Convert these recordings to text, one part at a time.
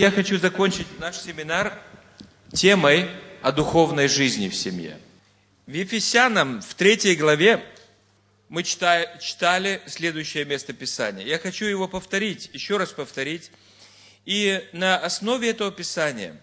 Я хочу закончить наш семинар темой о духовной жизни в семье. В Ефесянам, в 3 главе, мы читали следующее местописание. Я хочу его повторить, еще раз повторить. И на основе этого писания,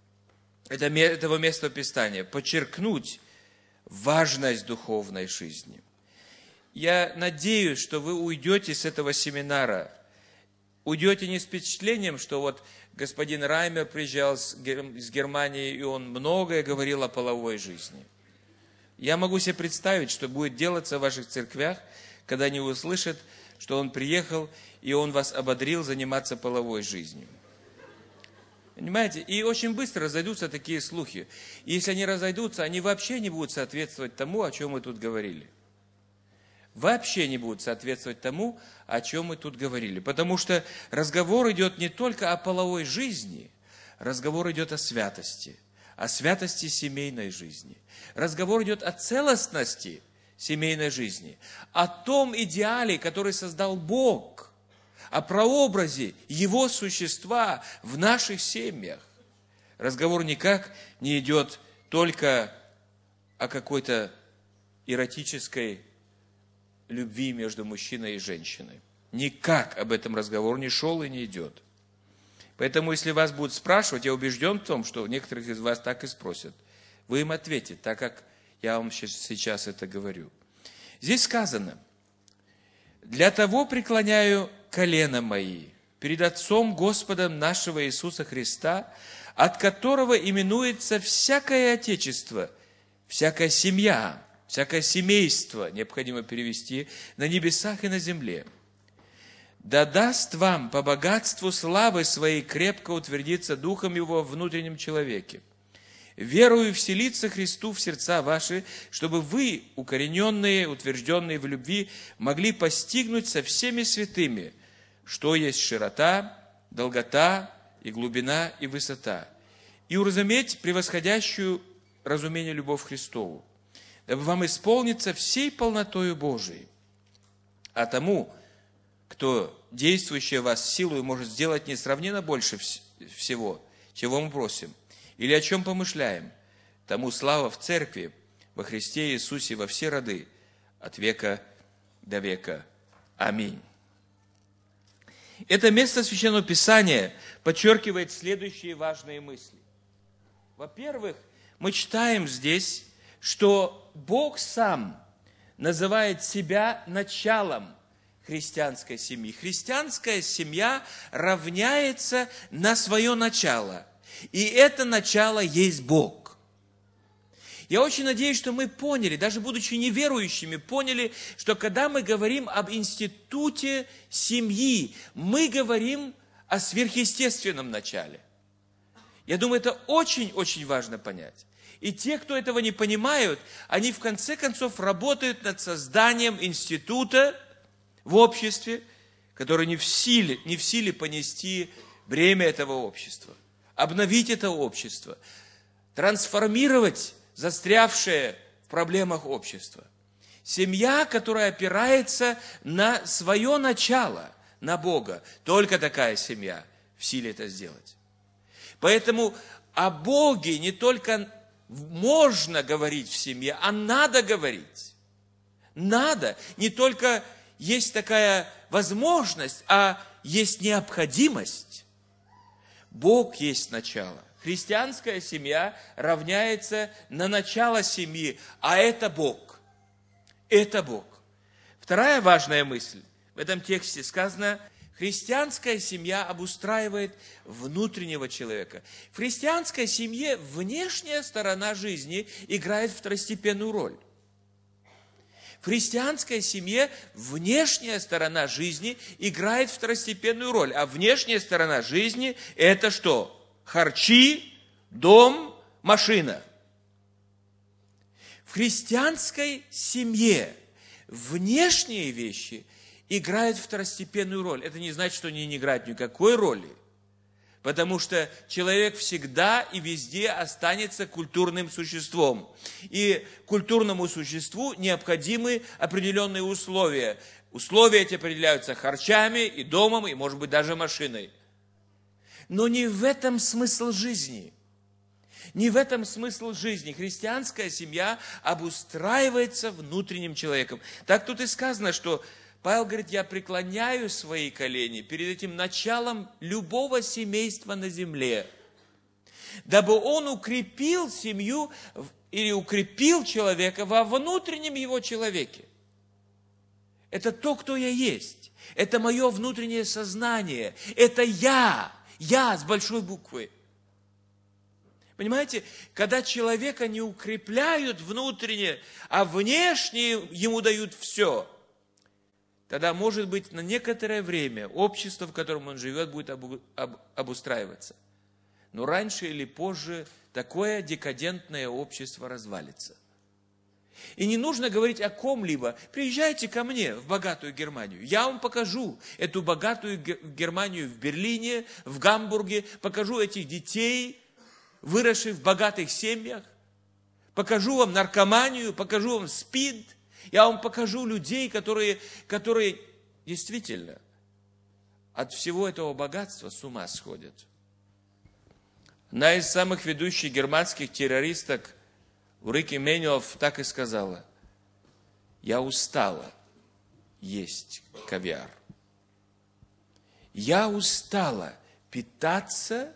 этого местописания, подчеркнуть важность духовной жизни. Я надеюсь, что вы уйдете с этого семинара, уйдете не с впечатлением, что вот господин Раймер приезжал из Германии, и он многое говорил о половой жизни. Я могу себе представить, что будет делаться в ваших церквях, когда они услышат, что он приехал, и он вас ободрил заниматься половой жизнью. Понимаете? И очень быстро разойдутся такие слухи. И если они разойдутся, они вообще не будут соответствовать тому, о чем мы тут говорили. Вообще не будут соответствовать тому, о чем мы тут говорили. Потому что разговор идет не только о половой жизни, разговор идет о святости семейной жизни. Разговор идет о целостности семейной жизни, о том идеале, который создал Бог, о прообразе Его существа в наших семьях. Разговор никак не идет только о какой-то эротической любви между мужчиной и женщиной. Никак об этом разговор не шел и не идет. Поэтому, если вас будут спрашивать, я убежден в том, что некоторых из вас так и спросят. Вы им ответите, так как я вам сейчас это говорю. Здесь сказано: «Для того преклоняю колена мои перед Отцом Господом нашего Иисуса Христа, от которого именуется всякое отечество, всякая семья, всякое семейство», необходимо перевести, «на небесах и на земле. Да даст вам по богатству славы своей крепко утвердиться Духом Его в внутреннем человеке, верую вселиться Христу в сердца ваши, чтобы вы, укорененные, утвержденные в любви, могли постигнуть со всеми святыми, что есть широта, долгота и глубина и высота, и уразуметь превосходящую разумение любовь Христову, дабы вам исполниться всей полнотою Божией. А тому, кто действующий в вас силою может сделать несравненно больше всего, чего мы просим, или о чем помышляем, тому слава в Церкви, во Христе Иисусе во все роды, от века до века. Аминь». Это место Священного Писания подчеркивает следующие важные мысли. Во-первых, мы читаем здесь, что Бог сам называет себя началом христианской семьи. Христианская семья равняется на свое начало. И это начало есть Бог. Я очень надеюсь, что мы поняли, даже будучи неверующими, поняли, что когда мы говорим об институте семьи, мы говорим о сверхъестественном начале. Я думаю, это очень-очень важно понять. И те, кто этого не понимают, они в конце концов работают над созданием института в обществе, который не в силе понести бремя этого общества, обновить это общество, трансформировать застрявшее в проблемах общества. Семья, которая опирается на свое начало, на Бога, только такая семья в силе это сделать. Поэтому о Боге не только можно говорить в семье, а надо говорить. Надо. Не только есть такая возможность, а есть необходимость. Бог есть начало. Христианская семья равняется на начало семьи, а это Бог. Это Бог. Вторая важная мысль. В этом тексте сказано: христианская семья обустраивает внутреннего человека. В христианской семье внешняя сторона жизни играет второстепенную роль. В христианской семье внешняя сторона жизни играет второстепенную роль. А внешняя сторона жизни – это что? Харчи, дом, машина. В христианской семье внешние вещи играют второстепенную роль. Это не значит, что они не играют никакой роли. Потому что человек всегда и везде останется культурным существом. И культурному существу необходимы определенные условия. Условия эти определяются харчами и домом, и, может быть, даже машиной. Но не в этом смысл жизни. Не в этом смысл жизни. Христианская семья обустраивается внутренним человеком. Так тут и сказано, что Павел говорит, я преклоняю свои колени перед этим началом любого семейства на земле, дабы он укрепил семью или укрепил человека во внутреннем его человеке. Это то, кто я есть. Это мое внутреннее сознание. Это я с большой буквы. Понимаете, когда человека не укрепляют внутренне, а внешне ему дают все, тогда, может быть, на некоторое время общество, в котором он живет, будет обустраиваться. Но раньше или позже такое декадентное общество развалится. И не нужно говорить о ком-либо. Приезжайте ко мне в богатую Германию. Я вам покажу эту богатую Германию в Берлине, в Гамбурге. Покажу этих детей, выросших в богатых семьях. Покажу вам наркоманию, покажу вам СПИД. Я вам покажу людей, которые действительно от всего этого богатства с ума сходят. Одна из самых ведущих германских террористок, Ulrike Менелов, так и сказала: я устала есть кавиар. Я устала питаться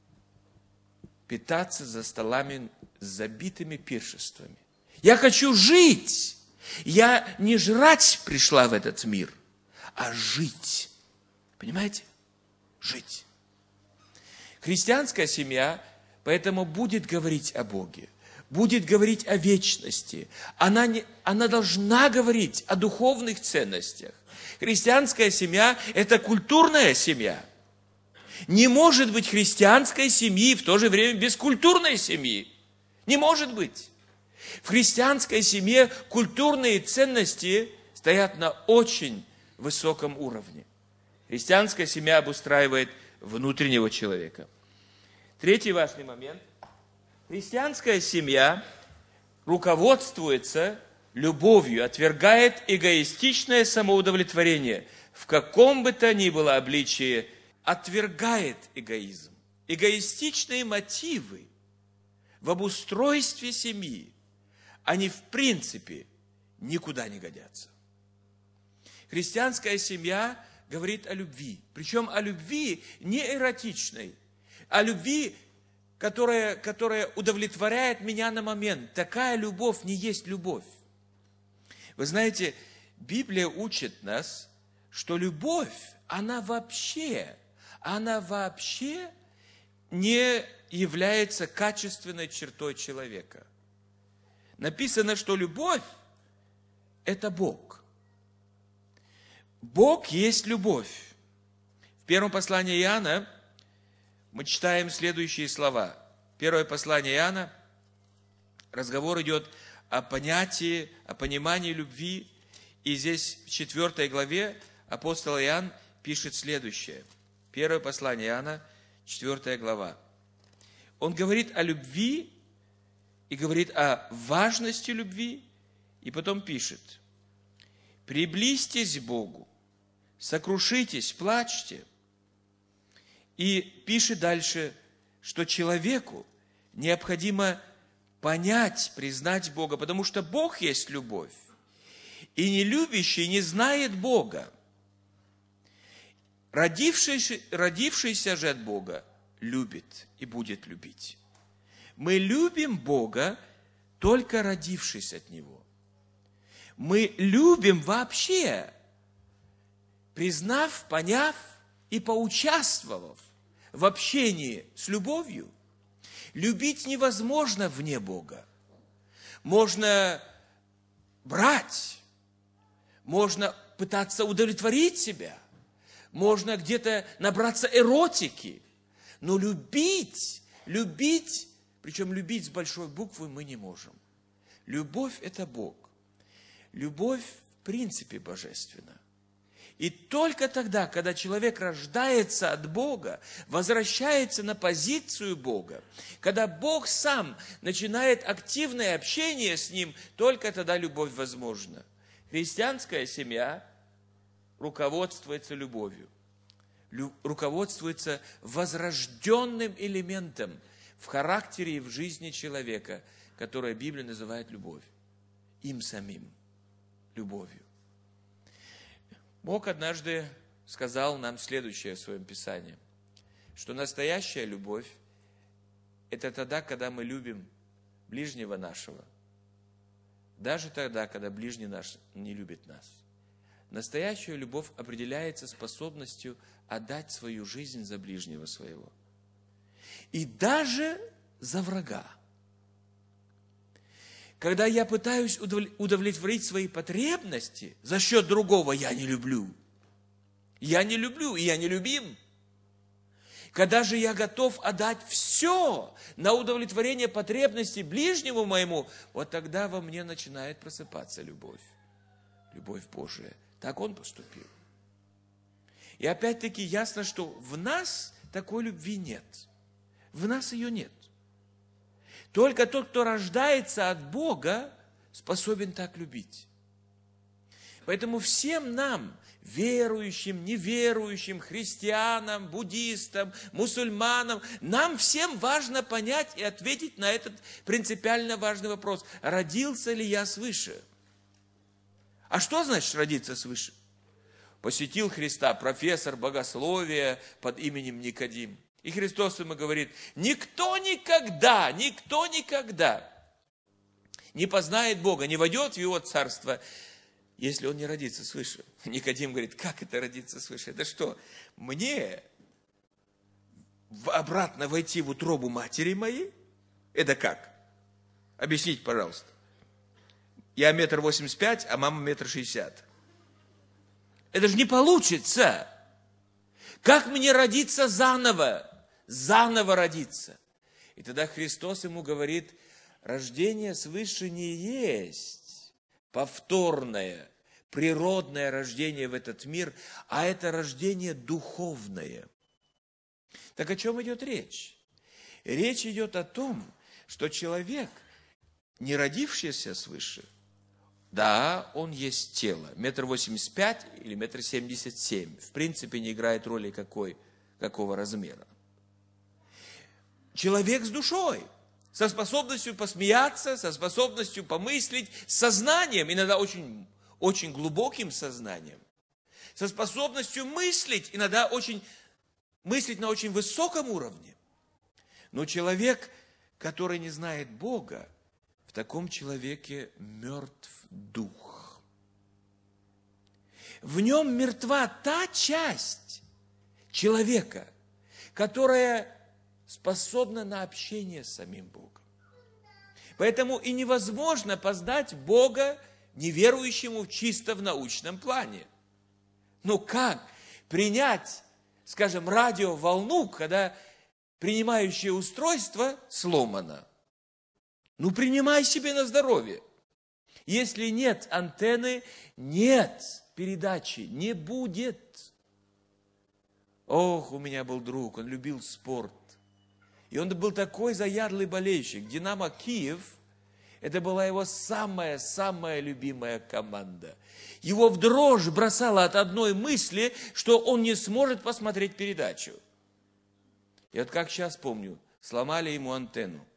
за столами с забитыми пиршествами. Я хочу жить. Я не жрать пришла в этот мир, а жить. Понимаете? Жить. Христианская семья поэтому будет говорить о Боге, будет говорить о вечности. Она должна говорить о духовных ценностях. Христианская семья – это культурная семья. Не может быть христианской семьи в то же время без культурной семьи. Не может быть. В христианской семье культурные ценности стоят на очень высоком уровне. Христианская семья обустраивает внутреннего человека. Третий важный момент. Христианская семья руководствуется любовью, отвергает эгоистичное самоудовлетворение в каком бы то ни было обличии, отвергает эгоизм. Эгоистичные мотивы в обустройстве семьи, они в принципе никуда не годятся. Христианская семья говорит о любви, причем о любви не эротичной, о любви, которая удовлетворяет меня на момент. Такая любовь не есть любовь. Вы знаете, Библия учит нас, что любовь, она вообще не является качественной чертой человека. Написано, что любовь – это Бог. Бог есть любовь. В первом послании Иоанна мы читаем следующие слова. Первое послание Иоанна, разговор идет о понятии, о понимании любви. И здесь в 4 главе апостол Иоанн пишет следующее. Первое послание Иоанна, 4 глава. Он говорит о любви и говорит о важности любви, и потом пишет: «Приблизьтесь к Богу, сокрушитесь, плачьте». И пишет дальше, что человеку необходимо понять, признать Бога, потому что Бог есть любовь. И нелюбящий не знает Бога. Родившийся же от Бога любит и будет любить. Мы любим Бога, только родившись от Него. Мы любим вообще, признав, поняв и поучаствовав в общении с любовью. Любить невозможно вне Бога. Можно брать, можно пытаться удовлетворить себя, можно где-то набраться эротики, но любить, причем любить с большой буквы мы не можем. Любовь – это Бог. Любовь в принципе божественна. И только тогда, когда человек рождается от Бога, возвращается на позицию Бога, когда Бог сам начинает активное общение с Ним, только тогда любовь возможна. Христианская семья руководствуется любовью. руководствуется возрожденным элементом в характере и в жизни человека, которое Библия называет любовь. Им самим. Любовью. Бог однажды сказал нам следующее в своем Писании, что настоящая любовь – это тогда, когда мы любим ближнего нашего, даже тогда, когда ближний наш не любит нас. Настоящая любовь определяется способностью отдать свою жизнь за ближнего своего. И даже за врага. Когда я пытаюсь удовлетворить свои потребности за счет другого, я не люблю. Я не люблю, и я не любим. Когда же я готов отдать все на удовлетворение потребностей ближнему моему, вот тогда во мне начинает просыпаться любовь. Любовь Божия. Так Он поступил. И опять-таки ясно, что в нас такой любви нет. В нас ее нет. Только тот, кто рождается от Бога, способен так любить. Поэтому всем нам, верующим, неверующим, христианам, буддистам, мусульманам, нам всем важно понять и ответить на этот принципиально важный вопрос. Родился ли я свыше? А что значит родиться свыше? Посетил Христа профессор богословия под именем Никодим. И Христос ему говорит, никто никогда не познает Бога, не войдет в Его Царство, если он не родится свыше. Никодим говорит, как это родиться свыше? Это что, мне обратно войти в утробу матери моей? Это как? Объясните, пожалуйста. Я 1,85 м, а мама 1,60 м. Это же не получится. Как мне родиться заново? Заново родиться. И тогда Христос ему говорит, рождение свыше не есть повторное, природное рождение в этот мир, а это рождение духовное. Так о чем идет речь? Речь идет о том, что человек, не родившийся свыше, да, он есть тело, 1,85 м или 1,77 м, в принципе не играет роли какого размера. Человек с душой, со способностью посмеяться, со способностью помыслить, с сознанием, иногда очень, очень глубоким сознанием, со способностью мыслить, иногда мыслить на очень высоком уровне. Но человек, который не знает Бога, в таком человеке мертв дух. В нем мертва та часть человека, которая способна на общение с самим Богом. Поэтому и невозможно познать Бога неверующему чисто в научном плане. Но как принять, скажем, радиоволну, когда принимающее устройство сломано? Ну, принимай себе на здоровье. Если нет антенны, нет передачи, не будет. Ох, у меня был друг, он любил спорт. И он был такой заядлый болельщик. «Динамо Киев» – это была его самая любимая команда. Его в дрожь бросало от одной мысли, что он не сможет посмотреть передачу. И вот как сейчас помню, сломали ему антенну.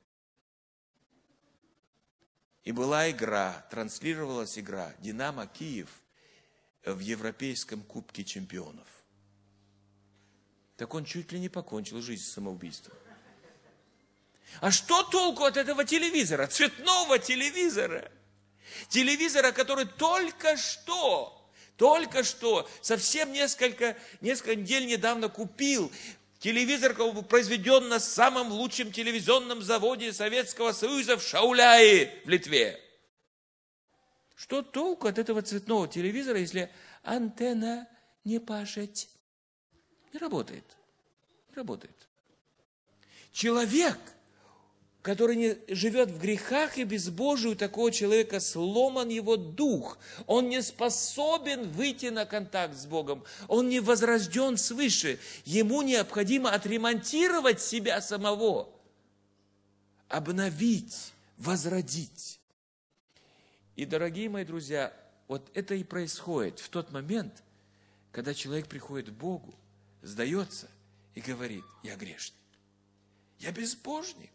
И была игра, транслировалась игра «Динамо Киев» в Европейском кубке чемпионов. Так он чуть ли не покончил жизнь самоубийством. А что толку от этого телевизора, цветного телевизора? Телевизора, который только что, совсем несколько недель недавно купил. Телевизор, произведен на самом лучшем телевизионном заводе Советского Союза в Шауляе, в Литве. Что толку от этого цветного телевизора, если антенна не пашет? Не работает. Не работает. Человек, который не живет в грехах и безбожии, у такого человека сломан его дух. Он не способен выйти на контакт с Богом. Он не возрожден свыше. Ему необходимо отремонтировать себя самого, обновить, возродить. И, дорогие мои друзья, вот это и происходит в тот момент, когда человек приходит к Богу, сдается и говорит: я грешник, я безбожник,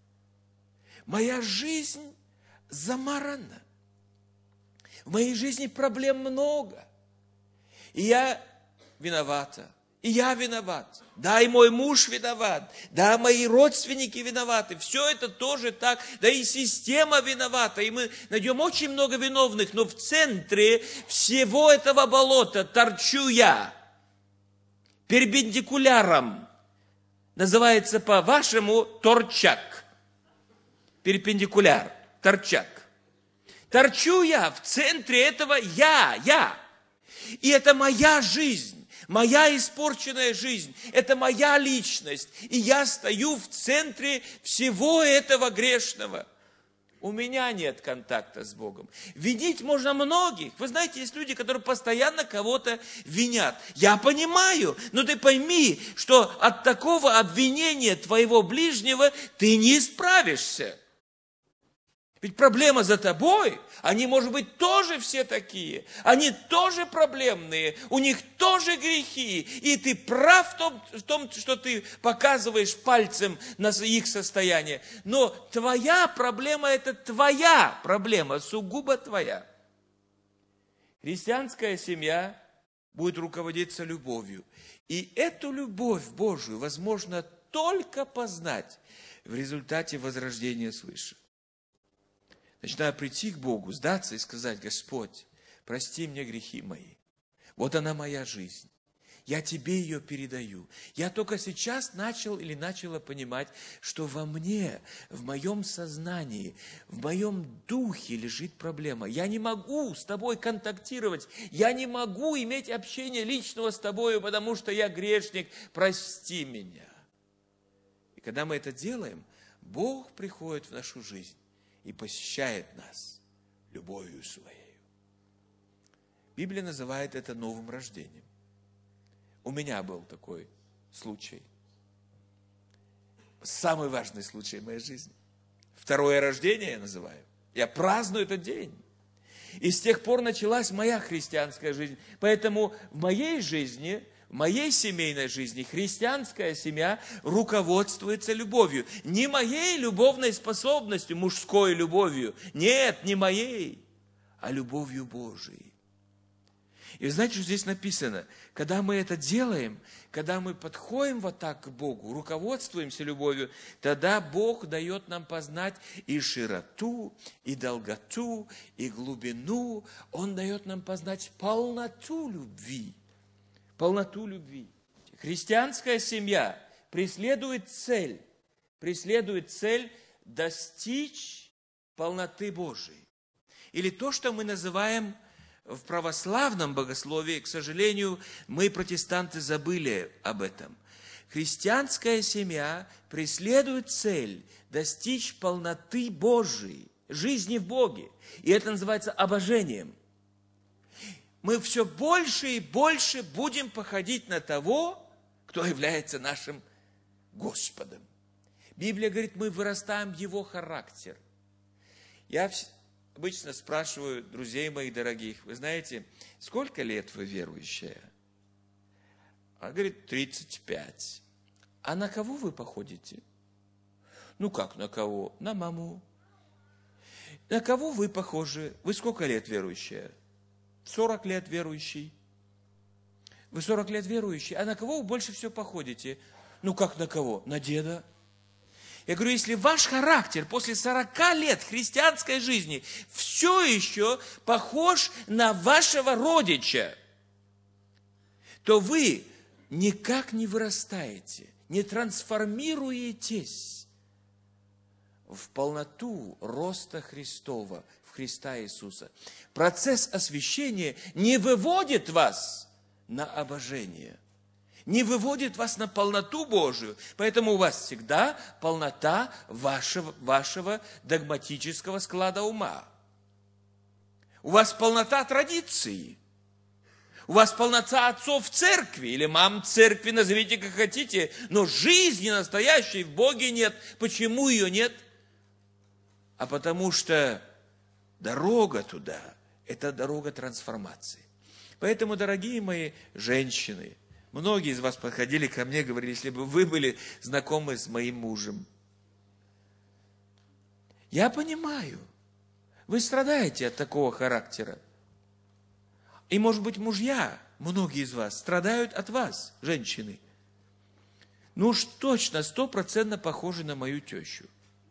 моя жизнь замарана, в моей жизни проблем много, и я виновата, и я виноват, да, и мой муж виноват, да, мои родственники виноваты, все это тоже так, да и система виновата, и мы найдем очень много виновных, но в центре всего этого болота торчу я, перпендикуляром, называется по-вашему торчак, перпендикуляр, торчак. Торчу я в центре этого я. И это моя жизнь, моя испорченная жизнь, это моя личность. И я стою в центре всего этого грешного. У меня нет контакта с Богом. Винить можно многих. Вы знаете, есть люди, которые постоянно кого-то винят. Я понимаю, но ты пойми, что от такого обвинения твоего ближнего ты не справишься. Ведь проблема за тобой, они, может быть, тоже все такие, они тоже проблемные, у них тоже грехи, и ты прав в том, что ты показываешь пальцем на их состояние, но твоя проблема – это твоя проблема, сугубо твоя. Христианская семья будет руководиться любовью, и эту любовь Божию возможно только познать в результате возрождения свыше. Начинаю прийти к Богу, сдаться и сказать: Господь, прости мне грехи мои. Вот она моя жизнь. Я тебе ее передаю. Я только сейчас начала понимать, что во мне, в моем сознании, в моем духе лежит проблема. Я не могу с тобой контактировать. Я не могу иметь общение личного с тобой, потому что я грешник. Прости меня. И когда мы это делаем, Бог приходит в нашу жизнь и посещает нас любовью своей. Библия называет это новым рождением. У меня был такой случай. Самый важный случай в моей жизни. Второе рождение я называю. Я праздную этот день. И с тех пор началась моя христианская жизнь. Поэтому в моей жизни, в моей семейной жизни христианская семья руководствуется любовью. Не моей любовной способностью, мужской любовью. Нет, не моей, а любовью Божией. И вы знаете, что здесь написано? Когда мы это делаем, когда мы подходим вот так к Богу, руководствуемся любовью, тогда Бог дает нам познать и широту, и долготу, и глубину. Он дает нам познать полноту любви. Полноту любви. Христианская семья преследует цель достичь полноты Божией. Или то, что мы называем в православном богословии, к сожалению, мы, протестанты, забыли об этом. Христианская семья преследует цель достичь полноты Божией, жизни в Боге. И это называется обожением. Мы все больше и больше будем походить на того, кто является нашим Господом. Библия говорит, мы вырастаем в Его характер. Я обычно спрашиваю друзей моих дорогих: вы знаете, сколько лет вы верующая? Она говорит: 35. А на кого вы походите? Ну как на кого? На маму. На кого вы похожи? Вы сколько лет верующая? 40 лет верующий. Вы 40 лет верующий. А на кого вы больше всего походите? Ну как на кого? На деда. Я говорю, если ваш характер после 40 лет христианской жизни все еще похож на вашего родича, то вы никак не вырастаете, не трансформируетесь в полноту роста Христова, в Христа Иисуса. Процесс освящения не выводит вас на обожение, не выводит вас на полноту Божию. Поэтому у вас всегда полнота вашего догматического склада ума. У вас полнота традиции. У вас полнота отцов церкви или мам церкви, назовите как хотите, но жизни настоящей в Боге нет. Почему ее нет? А потому что дорога туда – это дорога трансформации. Поэтому, дорогие мои женщины, Многие из вас подходили ко мне и говорили, если бы вы были знакомы с моим мужем. Я понимаю, вы страдаете от такого характера. И, может быть, мужья, многие из вас, страдают от вас, женщины. Ну уж точно, 100% похожи на мою тещу.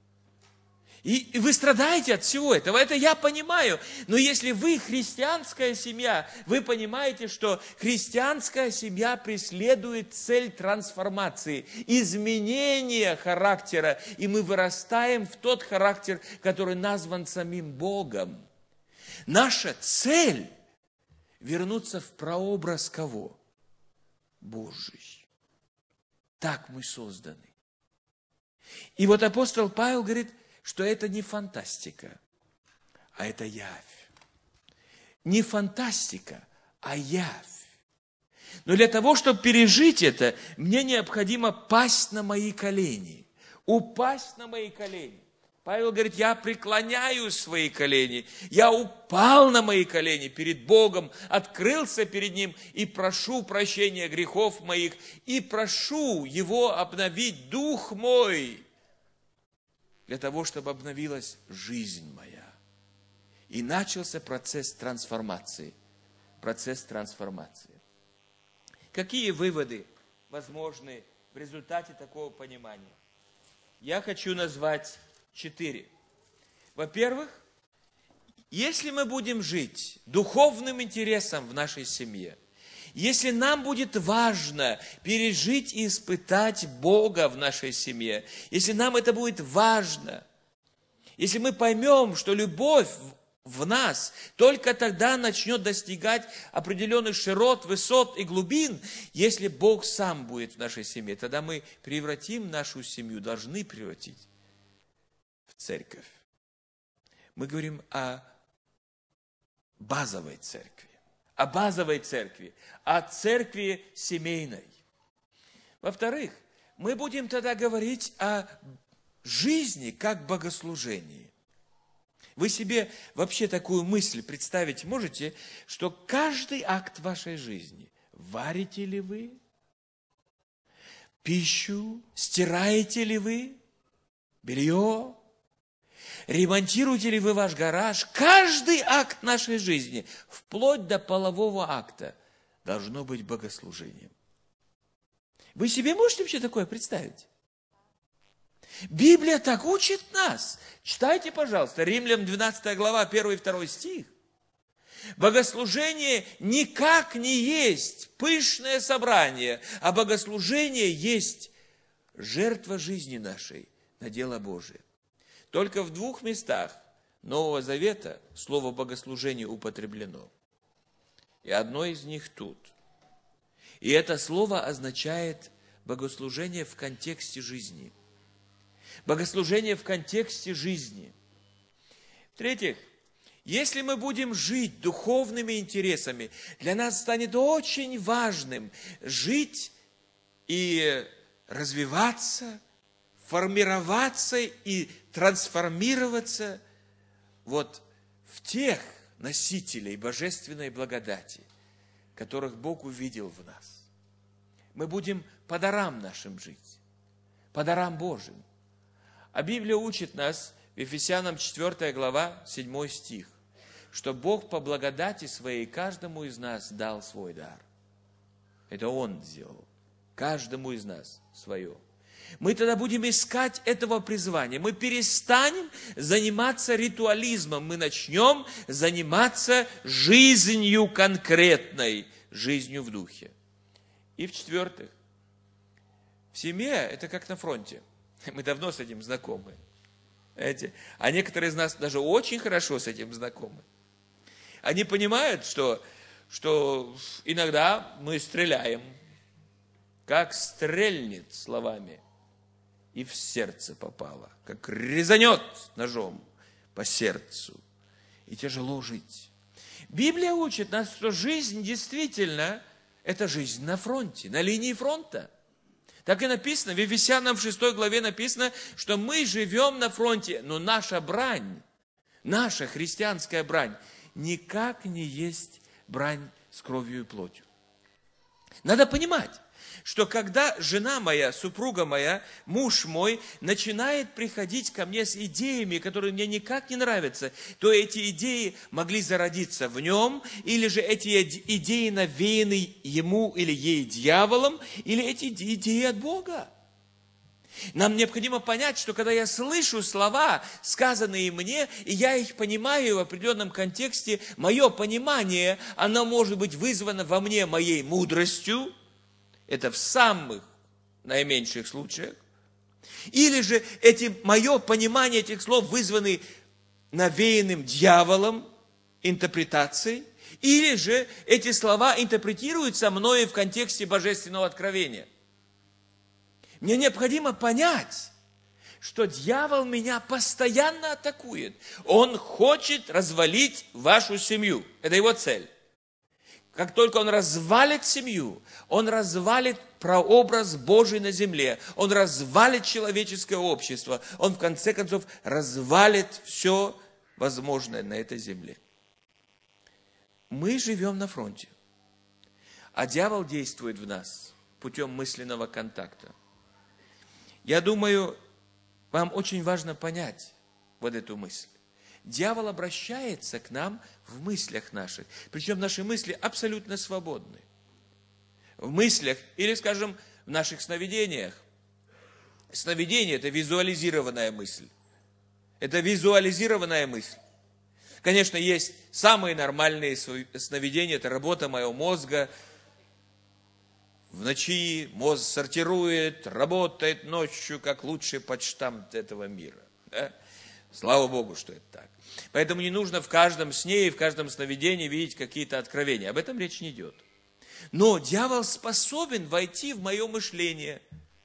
И вы страдаете от всего этого, это я понимаю. Но если вы христианская семья, вы понимаете, что христианская семья преследует цель трансформации, изменения характера. И мы вырастаем в тот характер, который назван самим Богом. Наша цель – вернуться в прообраз кого? Божий. Так мы созданы. И вот апостол Павел говорит, что это не фантастика, а это явь. Не фантастика, а явь. Но для того, чтобы пережить это, мне необходимо пасть на мои колени. Упасть на мои колени. Павел говорит, я преклоняю свои колени. Я упал на мои колени перед Богом, открылся перед Ним и прошу прощения грехов моих, и прошу Его обновить дух мой, для того, чтобы обновилась жизнь моя. И начался процесс трансформации. Процесс трансформации. Какие выводы возможны в результате такого понимания? Я хочу назвать 4. Во-первых, если мы будем жить духовным интересом в нашей семье, если нам будет важно пережить и испытать Бога в нашей семье, если нам это будет важно, если мы поймем, что любовь в нас только тогда начнет достигать определенных широт, высот и глубин, если Бог сам будет в нашей семье, тогда мы превратим нашу семью, должны превратить в церковь. Мы говорим о базовой церкви. О базовой церкви, о церкви семейной. Во-вторых, мы будем тогда говорить о жизни как богослужении. Вы себе вообще такую мысль представить можете, что каждый акт вашей жизни, варите ли вы пищу, стираете ли вы белье, ремонтируете ли вы ваш гараж? Каждый акт нашей жизни, вплоть до полового акта, должно быть богослужением. Вы себе можете вообще такое представить? Библия так учит нас. Читайте, пожалуйста, Римлянам 12 глава, 1 и 2 стих. Богослужение никак не есть пышное собрание, а богослужение есть жертва жизни нашей на дело Божие. Только в 2 местах Нового Завета слово «богослужение» употреблено. И одно из них тут. И это слово означает богослужение в контексте жизни. Богослужение в контексте жизни. В-третьих, если мы будем жить духовными интересами, для нас станет очень важным жить и развиваться, формироваться и трансформироваться вот в тех носителей божественной благодати, которых Бог увидел в нас. Мы будем по дарам нашим жить, по дарам Божьим. А Библия учит нас, в Ефесянам 4 глава, 7 стих, что Бог по благодати своей каждому из нас дал свой дар. Это Он сделал. Каждому из нас свое. Мы тогда будем искать этого призвания. Мы перестанем заниматься ритуализмом. Мы начнем заниматься жизнью конкретной, жизнью в духе. И в-четвертых, в семье это как на фронте. Мы давно с этим знакомы. Знаете? А некоторые из нас даже очень хорошо с этим знакомы. Они понимают, что иногда мы стреляем, как стрельнет словами, и в сердце попало, как резанет ножом по сердцу, и тяжело жить. Библия учит нас, что жизнь действительно – это жизнь на фронте, на линии фронта. Так и написано, в Ефесянам 6 главе написано, что мы живем на фронте, но наша брань, наша христианская брань, никак не есть брань с кровью и плотью. Надо понимать, что когда жена моя, супруга моя, муж мой начинает приходить ко мне с идеями, которые мне никак не нравятся, то эти идеи могли зародиться в нем, или же эти идеи навеяны ему или ей дьяволом, или эти идеи от Бога. Нам необходимо понять, что когда я слышу слова, сказанные мне, и я их понимаю в определенном контексте, мое понимание, оно может быть вызвано во мне моей мудростью, это в самых наименьших случаях, или же мое понимание этих слов вызваны навеянным дьяволом интерпретацией, или же эти слова интерпретируются мною в контексте божественного откровения. Мне необходимо понять, что дьявол меня постоянно атакует. Он хочет развалить вашу семью. Это его цель. Как только он развалит семью, он развалит прообраз Божий на земле, он развалит человеческое общество, он в конце концов развалит все возможное на этой земле. Мы живем на фронте, а дьявол действует в нас путем мысленного контакта. Я думаю, вам очень важно понять вот эту мысль. Дьявол обращается к нам в мыслях наших, причем наши мысли абсолютно свободны. В мыслях или, скажем, в наших сновидениях. Сновидение – это визуализированная мысль. Это визуализированная мысль. Конечно, есть самые нормальные сновидения, это работа моего мозга. В ночи мозг сортирует, работает ночью, как лучший почтамт этого мира. Да? Слава Богу, что это так. Поэтому не нужно в каждом сне и в каждом сновидении видеть какие-то откровения. Об этом речь не идет. Но дьявол способен войти в мое мышление.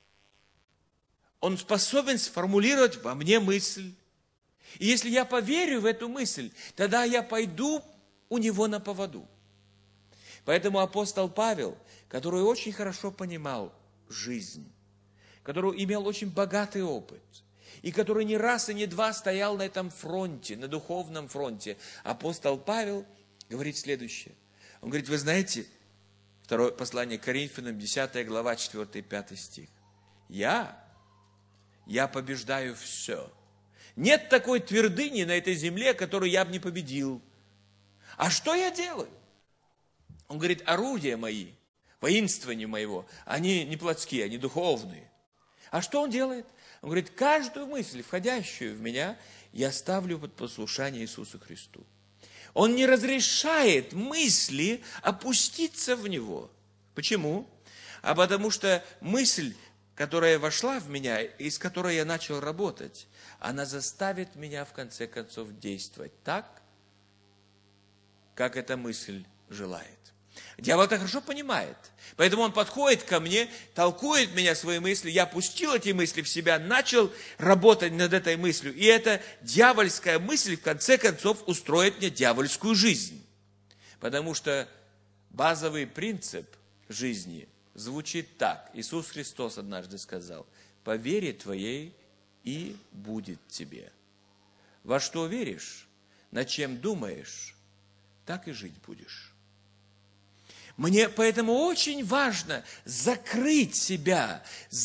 Он способен сформулировать во мне мысль. И если я поверю в эту мысль, тогда я пойду у него на поводу. Поэтому апостол Павел, который очень хорошо понимал жизнь, который имел очень богатый опыт, и который не раз и не два стоял на этом фронте, на духовном фронте, апостол Павел говорит следующее. Он говорит, вы знаете, второе послание к Коринфянам, 10 глава, 4-5 стих. Я побеждаю все. Нет такой твердыни на этой земле, которую я бы не победил. А что я делаю? Он говорит, орудия мои, воинствование моего, они не плотские, они духовные. А что он делает? Он говорит, каждую мысль, входящую в меня, я ставлю под послушание Иисусу Христу. Он не разрешает мысли опуститься в него. Почему? А потому что мысль, которая вошла в меня, и с которой я начал работать, она заставит меня, в конце концов, действовать так, как эта мысль желает. Дьявол это хорошо понимает. Поэтому он подходит ко мне, толкует меня свои мысли. Я пустил эти мысли в себя, начал работать над этой мыслью. И эта дьявольская мысль, в конце концов, устроит мне дьявольскую жизнь. Потому что базовый принцип жизни звучит так. Иисус Христос однажды сказал, по вере твоей и будет тебе. Во что веришь, над чем думаешь, так и жить будешь. Мне поэтому очень важно закрыть себя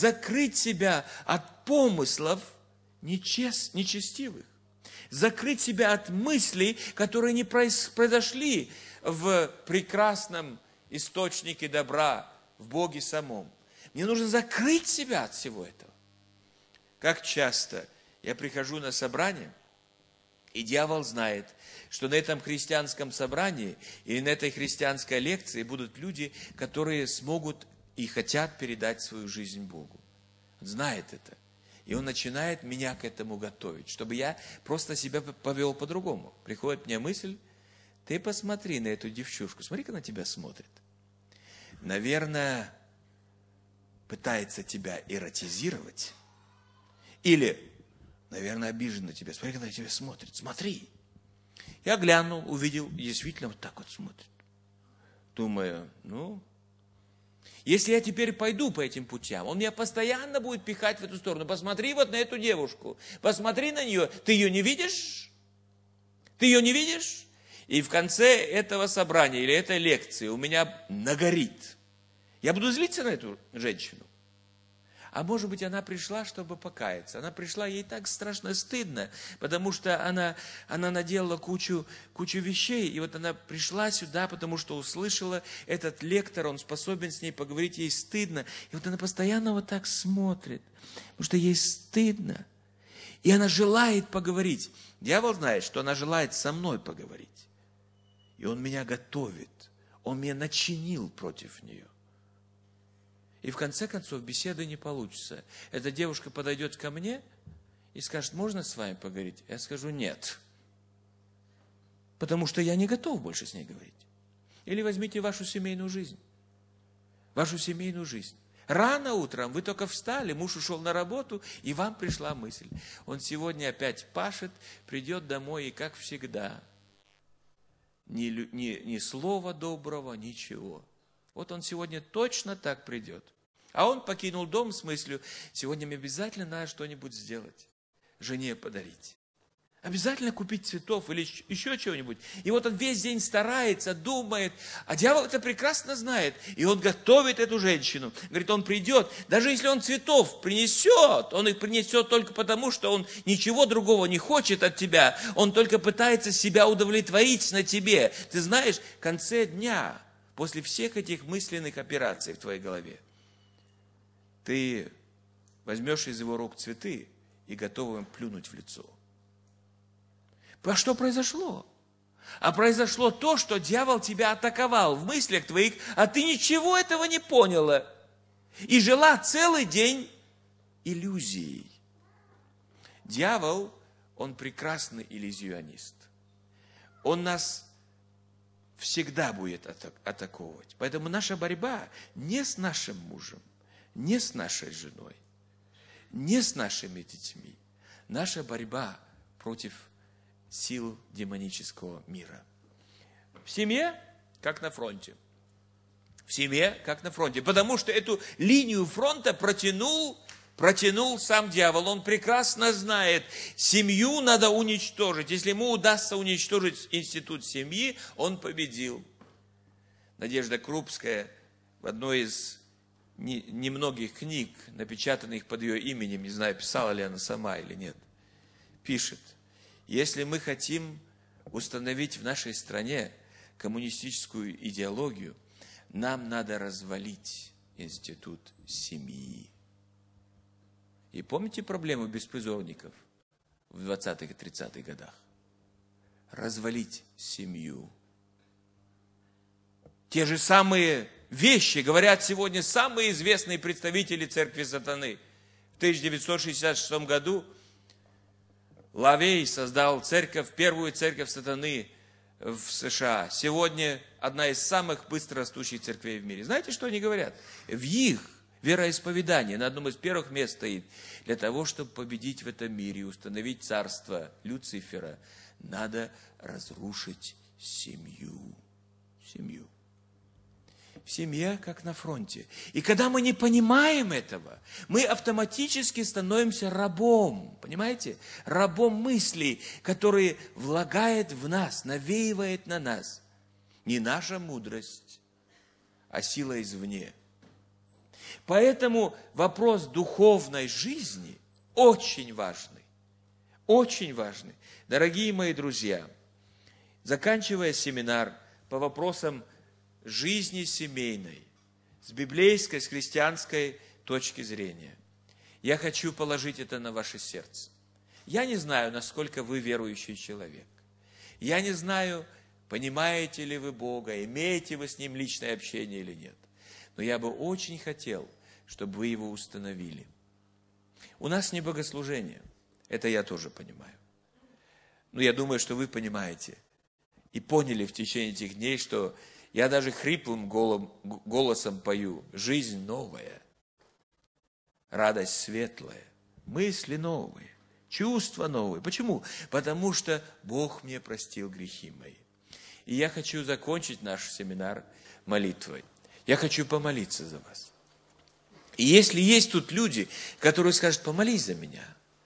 от помыслов нечестивых, закрыть себя от мыслей, которые не произошли в прекрасном источнике добра, в Боге самом. Мне нужно закрыть себя от всего этого. Как часто я прихожу на собрание, и дьявол знает, что на этом христианском собрании или на этой христианской лекции будут люди, которые смогут и хотят передать свою жизнь Богу. Он знает это. И он начинает меня к этому готовить, чтобы я просто себя повел по-другому. Приходит мне мысль, ты посмотри на эту девчушку, смотри, как она тебя смотрит. Наверное, пытается тебя эротизировать. Или, наверное, обижен на тебя. Смотри, как она тебя смотрит. Смотри. Я глянул, увидел, и действительно вот так вот смотрит. Думаю, если я теперь пойду по этим путям, он меня постоянно будет пихать в эту сторону. Посмотри вот на эту девушку, посмотри на нее. Ты ее не видишь? Ты ее не видишь? И в конце этого собрания или этой лекции у меня нагорит. Я буду злиться на эту женщину. А может быть, она пришла, чтобы покаяться. Она пришла, ей так страшно стыдно, потому что она наделала кучу вещей. И вот она пришла сюда, потому что услышала этот лектор, он способен с ней поговорить, ей стыдно. И вот она постоянно вот так смотрит, потому что ей стыдно. И она желает поговорить. Дьявол знает, что она желает со мной поговорить. И он меня готовит. Он меня начинил против нее. И в конце концов беседы не получится. Эта девушка подойдет ко мне и скажет: можно с вами поговорить? Я скажу: нет. Потому что я не готов больше с ней говорить. Или возьмите вашу семейную жизнь. Вашу семейную жизнь. Рано утром вы только встали, муж ушел на работу, и вам пришла мысль. Он сегодня опять пашет, придет домой, и как всегда, ни слова доброго, ничего. Вот он сегодня точно так придет. А он покинул дом с мыслью: сегодня мне обязательно надо что-нибудь сделать, жене подарить. Обязательно купить цветов или еще чего-нибудь. И вот он весь день старается, думает, а дьявол это прекрасно знает. И он готовит эту женщину. Говорит, он придет, даже если он цветов принесет, он их принесет только потому, что он ничего другого не хочет от тебя. Он только пытается себя удовлетворить на тебе. Ты знаешь, в конце дня, после всех этих мысленных операций в твоей голове, ты возьмешь из его рук цветы и готов им плюнуть в лицо. А что произошло? А произошло то, что дьявол тебя атаковал в мыслях твоих, а ты ничего этого не поняла. И жила целый день иллюзией. Дьявол, он прекрасный иллюзионист. Он нас всегда будет атаковывать. Поэтому наша борьба не с нашим мужем, не с нашей женой, не с нашими детьми. Наша борьба против сил демонического мира. В семье, как на фронте. В семье, как на фронте. Потому что эту линию фронта протянул сам дьявол. Он прекрасно знает, семью надо уничтожить. Если ему удастся уничтожить институт семьи, он победил. Надежда Крупская в одной из немногих книг, напечатанных под ее именем, не знаю, писала ли она сама или нет, пишет: если мы хотим установить в нашей стране коммунистическую идеологию, нам надо развалить институт семьи. И помните проблему беспризорников в 20-х и 30-х годах? Развалить семью. Те же самые вещи говорят сегодня самые известные представители церкви сатаны. В 1966 году Лавей создал церковь, первую церковь сатаны в США. Сегодня одна из самых быстро растущих церквей в мире. Знаете, что они говорят? В их вероисповедании на одном из первых мест стоит: для того, чтобы победить в этом мире и установить царство Люцифера, надо разрушить семью. Семью. В семье, как на фронте. И когда мы не понимаем этого, мы автоматически становимся рабом. Понимаете? Рабом мыслей, которые влагает в нас, навеивает на нас. Не наша мудрость, а сила извне. Поэтому вопрос духовной жизни очень важный. Очень важный. Дорогие мои друзья, заканчивая семинар по вопросам жизни семейной, с библейской, с христианской точки зрения, я хочу положить это на ваше сердце. Я не знаю, насколько вы верующий человек. Я не знаю, понимаете ли вы Бога, имеете вы с Ним личное общение или нет. Но я бы очень хотел, чтобы вы его установили. У нас не богослужение, это я тоже понимаю. Но я думаю, что вы понимаете и поняли в течение этих дней, что я даже хриплым голосом пою: жизнь новая, радость светлая, мысли новые, чувства новые. Почему? Потому что Бог мне простил грехи мои. И я хочу закончить наш семинар молитвой. Я хочу помолиться за вас. И если есть тут люди, которые скажут: помолись за меня,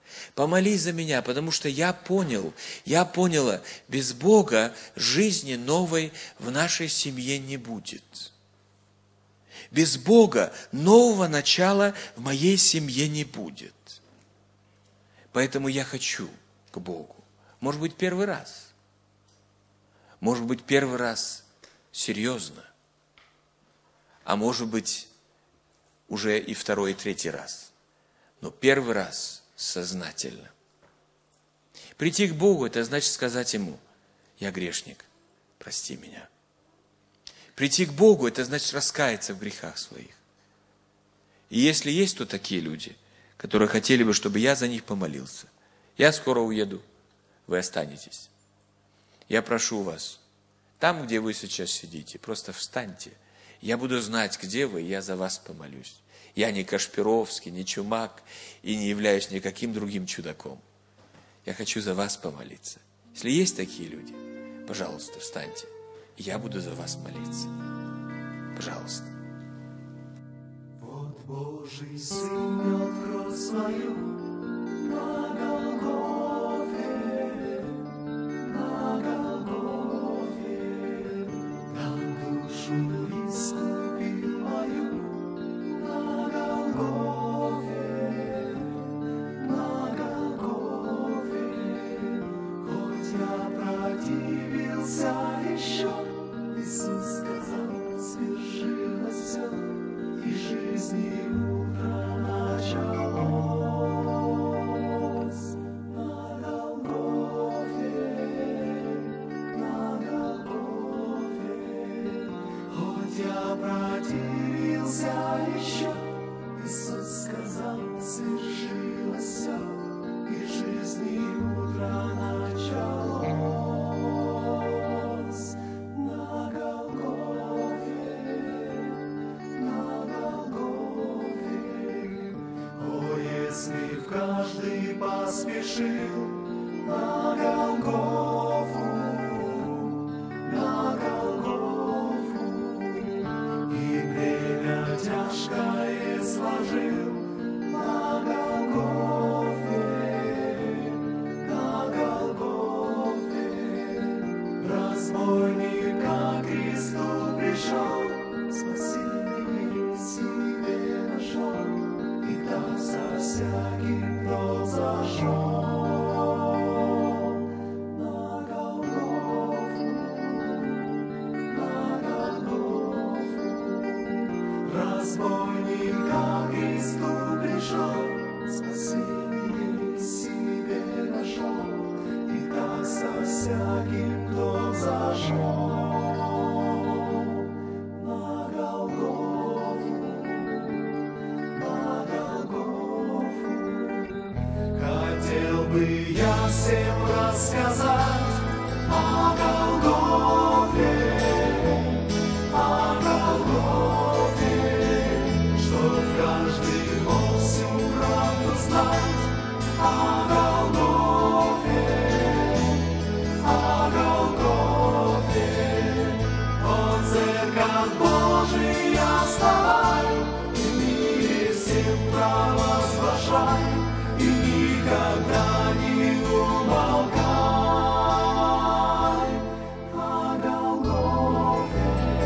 потому что я поняла, без Бога жизни новой в нашей семье не будет. Без Бога нового начала в моей семье не будет. Поэтому я хочу к Богу. Может быть, первый раз. Может быть, первый раз серьезно. А может быть, уже и второй, и третий раз. Но первый раз сознательно. Прийти к Богу, это значит сказать Ему: я грешник, прости меня. Прийти к Богу, это значит раскаяться в грехах своих. И если есть тут такие люди, которые хотели бы, чтобы я за них помолился, я скоро уеду, вы останетесь. Я прошу вас, там, где вы сейчас сидите, просто встаньте. Я буду знать, где вы, и я за вас помолюсь. Я не Кашпировский, не Чумак и не являюсь никаким другим чудаком. Я хочу за вас помолиться. Если есть такие люди, пожалуйста, встаньте. Я буду за вас молиться. Пожалуйста. Вот Божий Сын нёс кровь свою на Голгофе, там душу искупил мою на Голгофе, хоть я противился еще, Иисус сказал, свершилось все, и жизни утро началось. На Голгофе, хоть я противился еще, Иисус сказал, свершилось все, и жизни утро началось. На Голгофе, о, если б каждый поспешил на Голгофу, и бремя тяжкое сложил на Голгофе, разбойник ко Христу пришел, спасение себе нашел, и так со всяким, кто зашел на Голгофу. Разбойник ко Христу пришел, спасение себе нашел, и так со всяким, кто зашел на Голгофу. Хотел бы я всем рассказать о Голгофе, чтоб каждый мог всю правду знать о Голгофе. О, церковь Божия, вставай, и в мире всем провозглашай, и никогда не умолкай. О Голгофе,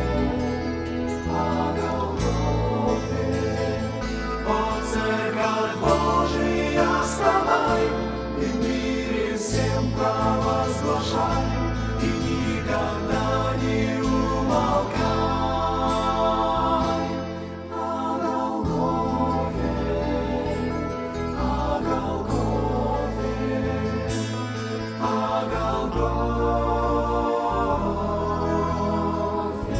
о, церковь Божия, вставай, и в мире всем провозглашай, и никогда не умолкай. О Голгофе, о Голгофе.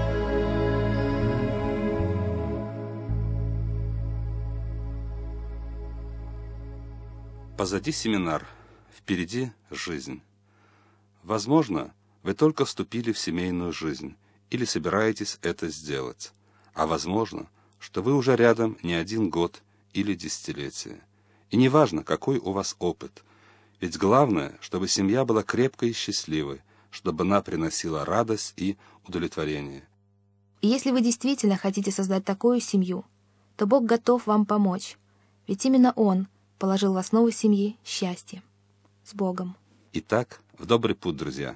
Позади семинар, впереди жизнь. Возможно, вы только вступили в семейную жизнь или собираетесь это сделать, а возможно, что вы уже рядом не один год или десятилетие. И неважно, какой у вас опыт, ведь главное, чтобы семья была крепкой и счастливой, чтобы она приносила радость и удовлетворение. И если вы действительно хотите создать такую семью, то Бог готов вам помочь, ведь именно Он положил в основу семьи счастье. С Богом. Итак, в добрый путь, друзья.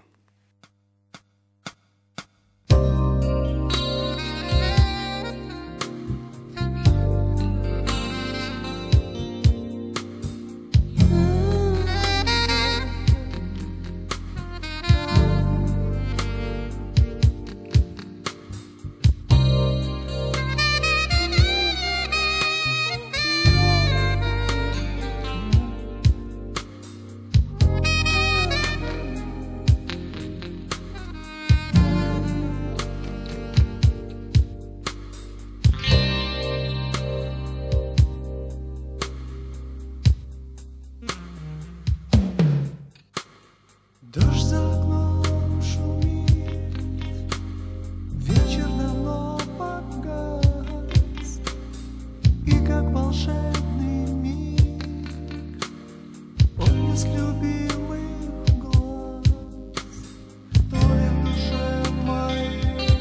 Отблеск любимых глаз, то ли в душе моей,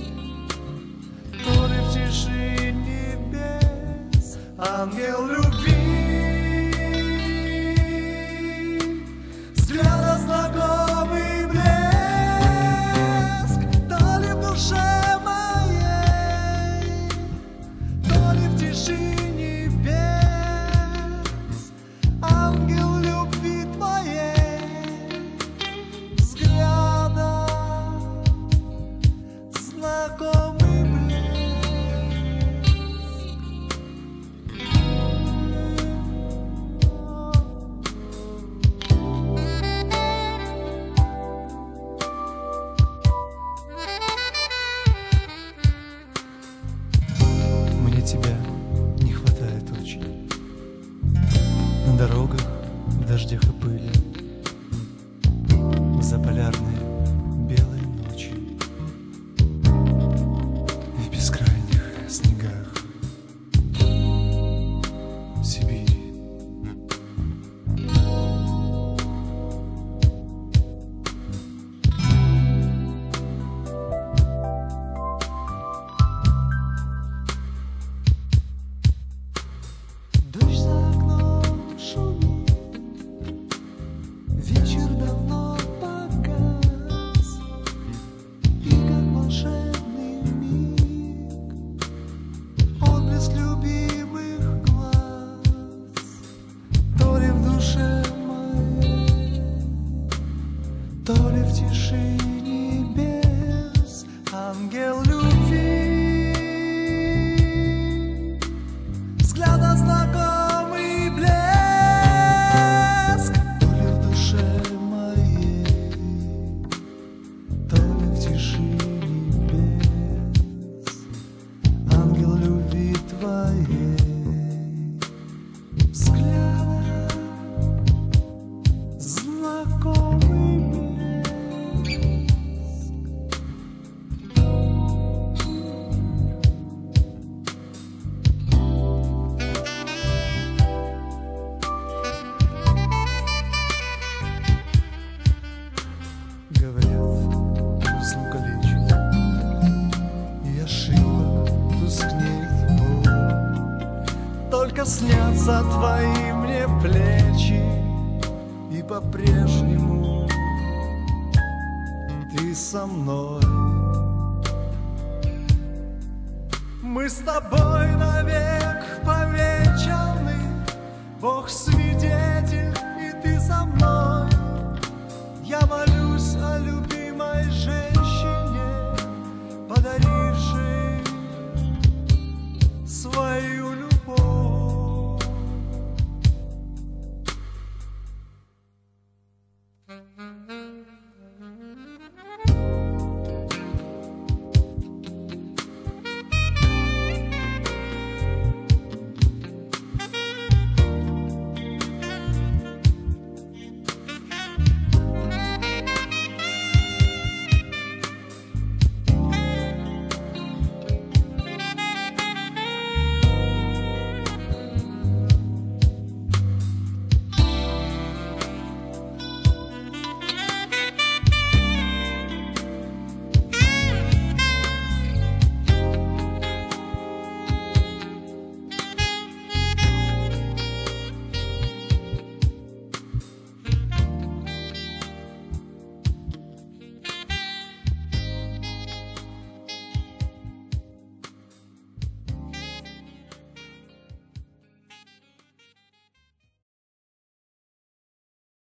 то ли в тиши небес. Ангел любви, взгляда знакомый блеск, то ли в душе моей, то ли в тиши небес. Ангел любви твоей, взгляда знакомый блеск. Мне тебя не хватает очень. На дорогах, в дождях и пыли, за полярные белые ночи, в бескрайних снегах Сибири. Дождь за окном шумит, вечер давно погас, и как волшебный миг отблеск любимых глаз, то ли в душе моей, то ли в тиши небес. Ангел любви, взгляда знакомый блеск, то ли в душе моей, то ли в тиши небес. Ангел любви твоей, взгляда знакомый блеск. Говорят, разлука лечит, и ошибок тускнеет боль. Только снятся твои мне плечи, и по-прежнему ты со мной. Мы с тобой навек повечаны, Бог свидетель.